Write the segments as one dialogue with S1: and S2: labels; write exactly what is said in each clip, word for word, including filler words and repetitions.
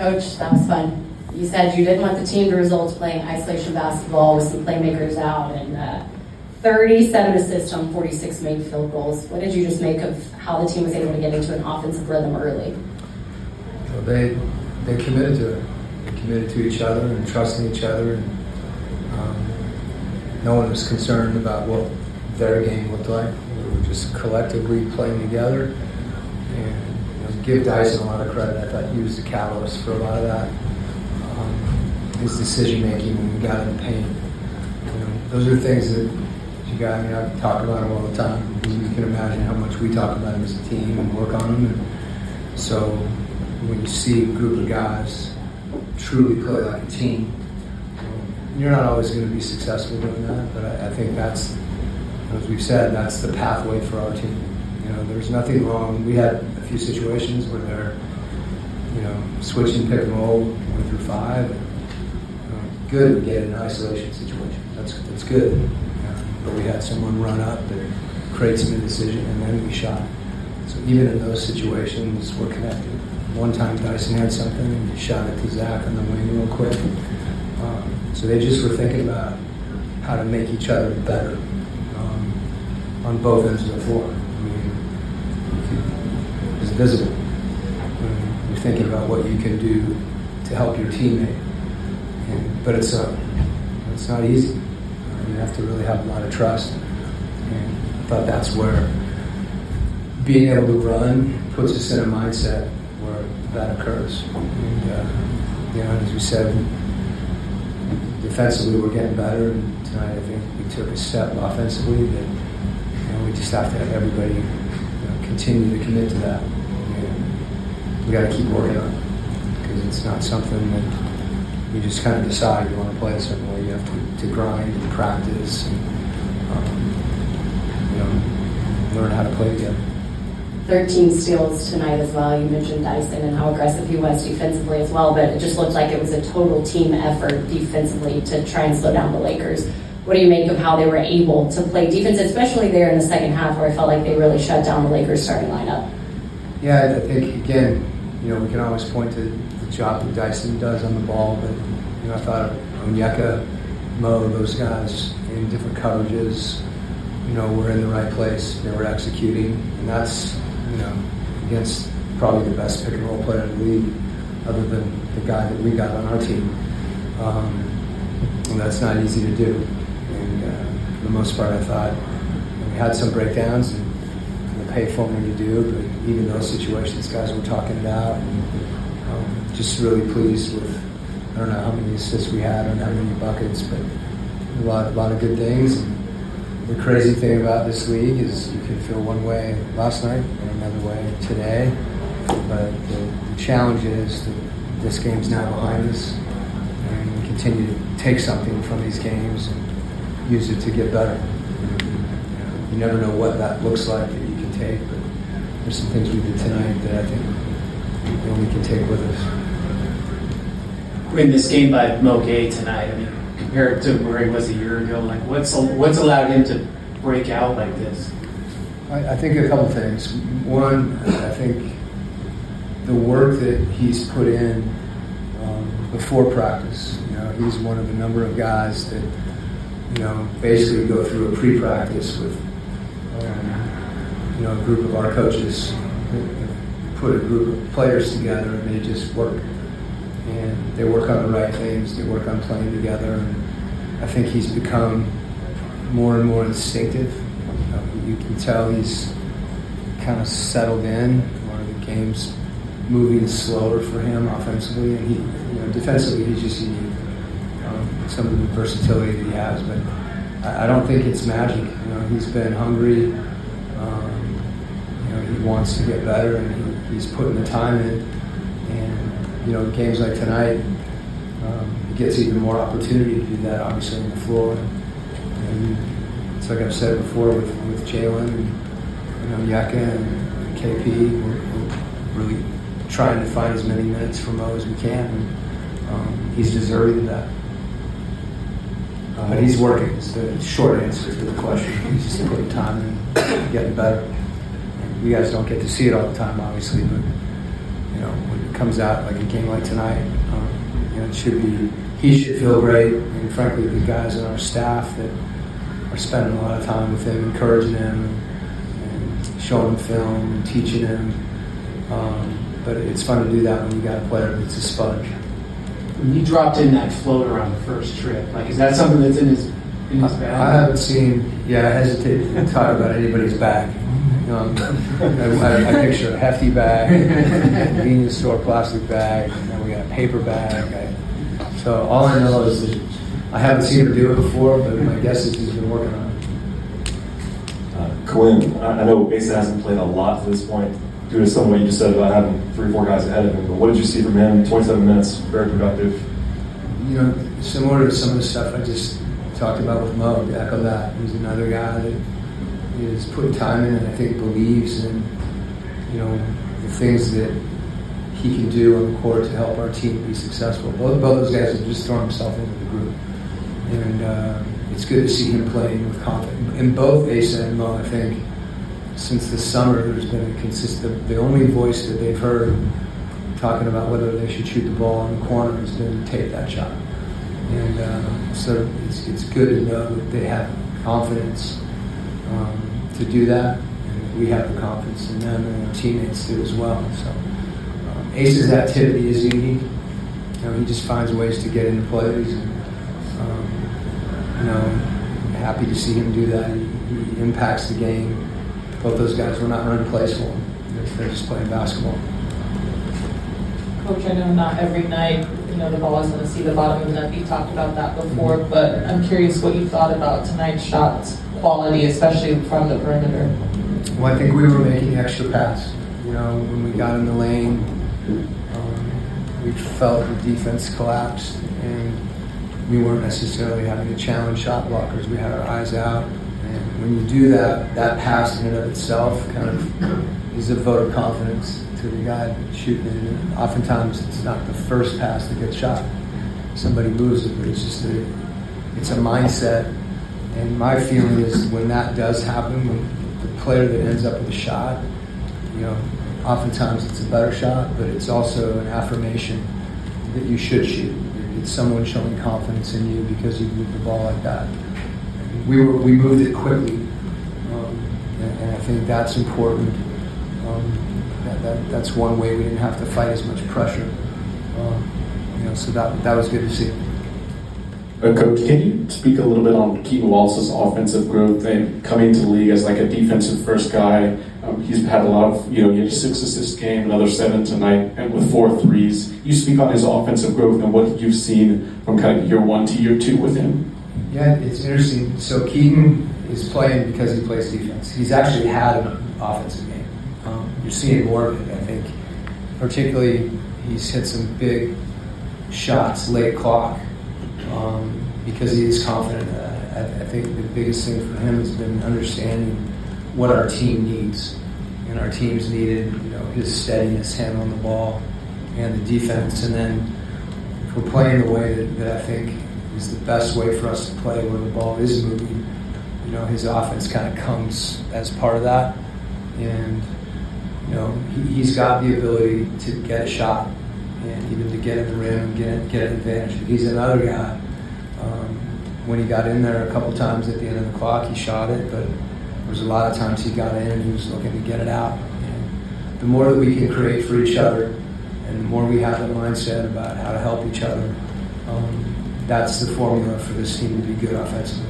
S1: Coach, that was fun. You said you didn't want the team to result playing isolation basketball with some playmakers out, and uh, thirty-seven assists on forty-six made field goals. What did you just make of how the team was able to get into an offensive rhythm early?
S2: Well, they they committed to it. They committed to each other and trusting each other, and um, no one was concerned about what their game looked like. We were just collectively playing together. And you know, give Dyson a lot of credit. I thought he was the catalyst for a lot of that. Um, his decision making when we got in the paint. You know, those are things that you got. I mean, I talk about him all the time. You can imagine how much we talk about him as a team and work on him. And so when you see a group of guys truly play like a team, you know, you're not always going to be successful doing that. But I, I think that's, as we've said, that's the pathway for our team. You know, there's nothing wrong. We had a few situations where they're, you know, switching pick and roll one through five. And, uh, good to get in an isolation situation. That's that's good. Yeah. But we had someone run up and create some indecision, and then we shot. So even in those situations, we're connected. One time Dyson had something, and he shot it to Zach on the wing real quick. Um, so they just were thinking about how to make each other better um, on both ends of the floor. Is visible. Um, you're thinking about what you can do to help your teammate, and, but it's uh, it's not easy. Uh, you have to really have a lot of trust, and I thought that's where being able to run puts us in a mindset where that occurs. And uh, you know, as we said, defensively we're getting better, and tonight I think we took a step offensively that you know we just have to have everybody continue to commit to that. And we got to keep working on it because it's not something that you just kind of decide you want to play a certain way. You have to, to grind and practice and um, you know, learn how to play together.
S1: thirteen steals tonight as well. You mentioned Dyson and how aggressive he was defensively as well, but it just looked like it was a total team effort defensively to try and slow down the Lakers. What do you make of how they were able to play defense, especially there in the second half where I felt like they really shut down the Lakers starting lineup?
S2: Yeah, I think, again, you know, we can always point to the job that Dyson does on the ball, but, you know, I thought Onyeka, Mo, those guys in different coverages, you know, were in the right place. They were executing, and that's, you know, against probably the best pick and roll player in the league, other than the guy that we got on our team. Um, and that's not easy to do. And uh, for the most part, I thought we had some breakdowns, and, and the pay for when you do, but even those situations, guys were talking it out. And, um, just really pleased with, I don't know how many assists we had, I don't know how many buckets, but a lot, a lot of good things. And the crazy thing about this league is you can feel one way last night and another way today, but the, the challenge is that this game's now behind us, and we continue to take something from these games and use it to get better. You know, you never know what that looks like that you can take, but there's some things we did tonight that I think you know, we can take with us.
S3: Win this game by Mo Gay tonight, I mean, compared to where he was a year ago, like what's what's allowed him to break out like this?
S2: I, I think a couple things. One, I think the work that he's put in um, before practice. You know, he's one of a number of guys that you know basically go through a pre-practice with um, you know a group of our coaches, put a group of players together, and they just work. And they work on the right things. They work on playing together. And I think he's become more and more instinctive. You know, you can tell he's kind of settled in, or the game's moving slower for him offensively. And he, you know, defensively, he's just unique. Um, some of the versatility that he has, but I, I don't think it's magic. You know, he's been hungry. Um, you know, he wants to get better, and he, he's putting the time in. And you know, games like tonight, um, he gets even more opportunity to do that, obviously, on the floor. And it's like I've said before with, with Jalen and you know, Yeka and, and K P, we're, we're really trying to find as many minutes for Mo as we can. And um, he's deserving of that. Uh, but he's working. It's the short answer to the question. He's just putting time in, getting better. And you guys don't get to see it all the time, obviously, but you know, when it comes out like a game like tonight, um, you know, it should be, he should feel great, and frankly, the guys on our staff that are spending a lot of time with him, encouraging him, and, and showing him film and teaching him. Um, but it's fun to do that when you got a player that's a sponge.
S3: When you dropped in that floater on the first trip, like, is that something that's in his in his bag?
S2: I haven't seen. Yeah, I hesitate to talk about anybody's bag. Um, I, I picture a hefty bag, a convenience store plastic bag, and then we got a paper bag. I, so all I know is that I haven't seen him do it before, but my guess is he's been working on it.
S4: Uh, Quinn, I know Asa hasn't played a lot to this point due to some of what you just said about having three or four guys ahead of him, but what did you see from him? twenty-seven minutes, very productive.
S2: You know, similar to some of the stuff I just talked about with Mo, to echo that. He's another guy that is putting time in and I think believes in, you know, the things that he can do on the court to help our team be successful. Both, both those guys have just thrown himself into the group. And uh, it's good to see him playing with confidence. And both Asa and Mo, I think, since the summer, there's been a consistent, the only voice that they've heard talking about whether they should shoot the ball in the corner has been take that shot. And uh, so it's, it's good to know that they have confidence um, to do that. And we have the confidence in them, and our teammates do as well. So um, Ace's activity is unique. You know, he just finds ways to get into plays. And, um, you know, I'm happy to see him do that. He, he impacts the game. Both those guys were not running plays for him. They're, they're just playing basketball.
S5: Coach, I know not every night, you know, the ball is going to see the bottom of the net. You talked about that before, mm-hmm. but I'm curious what you thought about tonight's shot quality, especially from the perimeter.
S2: Well, I think we were making extra pass. You know, when we got in the lane, um, we felt the defense collapsed, and we weren't necessarily having to challenge shot blockers. We had our eyes out. And when you do that, that pass in and of itself kind of is a vote of confidence to the guy shooting it. And oftentimes it's not the first pass that gets shot. Somebody moves it, but it's just a, it's a mindset. And my feeling is when that does happen, when the player that ends up with a shot, you know, oftentimes it's a better shot, but it's also an affirmation that you should shoot. It's someone showing confidence in you because you moved the ball like that. We were we moved it quickly, um, and, and I think that's important. Um, that, that that's one way we didn't have to fight as much pressure. Um, you know, so that that was good to see.
S6: Uh, Coach, can you speak a little bit on Keaton Wallace's offensive growth and coming to the league as like a defensive first guy? Um, he's had a lot of, you know, he had a six assist game, another seven tonight, and with four threes. You speak on his offensive growth and what you've seen from kind of year one to year two with him.
S2: Yeah, it's interesting. So Keaton is playing because he plays defense. He's actually had an offensive game. Um, you're seeing more of it, I think. Particularly, he's hit some big shots late clock um, because he is confident in that. I, I think the biggest thing for him has been understanding what our team needs. And our team's needed, you know, his steadiness, handling the ball, and the defense. And then if we're playing the way that, that I think is the best way for us to play, where the ball is moving, you know, his offense kind of comes as part of that. And, you know, he, he's got the ability to get a shot and even to get in the rim and get, get an advantage. He's another guy. Um, when he got in there a couple times at the end of the clock, he shot it, but there was a lot of times he got in and he was looking to get it out. And the more that we can create for each other and the more we have a mindset about how to help each other, um, that's the formula for this team to be good offensively.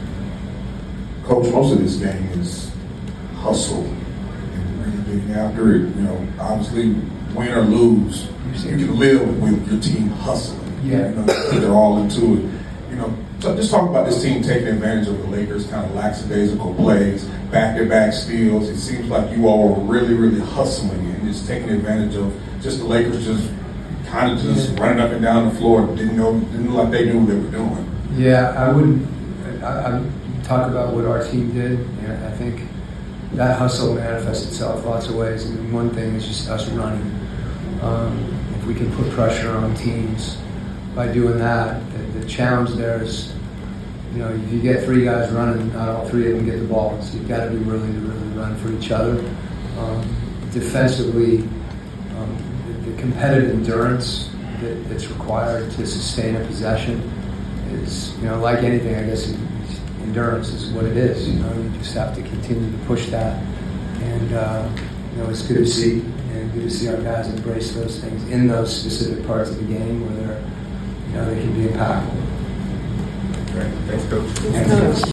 S7: Coach, most of this game is hustle and really getting after it. You know, obviously, win or lose, you can live with your team hustling.
S2: Yeah.
S7: You know, they're all into it. You know, so just talk about this team taking advantage of the Lakers' kind of lackadaisical plays, back-to-back steals. It seems like you all were really, really hustling and just taking advantage of just the Lakers just kind of just yeah. running up and down the floor, didn't know, didn't look like they knew what they were doing.
S2: Yeah, I wouldn't. I, I talk about what our team did, and I think that hustle manifests itself lots of ways. I mean, one thing is just us running. Um, if we can put pressure on teams by doing that, the, the challenge there is, you know, if you get three guys running, not all three of them get the ball. So you've got to be willing to really run for each other. Um, defensively, um, the, competitive endurance that, that's required to sustain a possession is, you know, like anything, I guess, endurance is what it is. You know, you just have to continue to push that. And, uh, you know, it's good to see, and good to see our guys embrace those things in those specific parts of the game where they're, you know, they can be impactful.
S7: Great. Thanks, Coach.
S2: Thanks, Coach.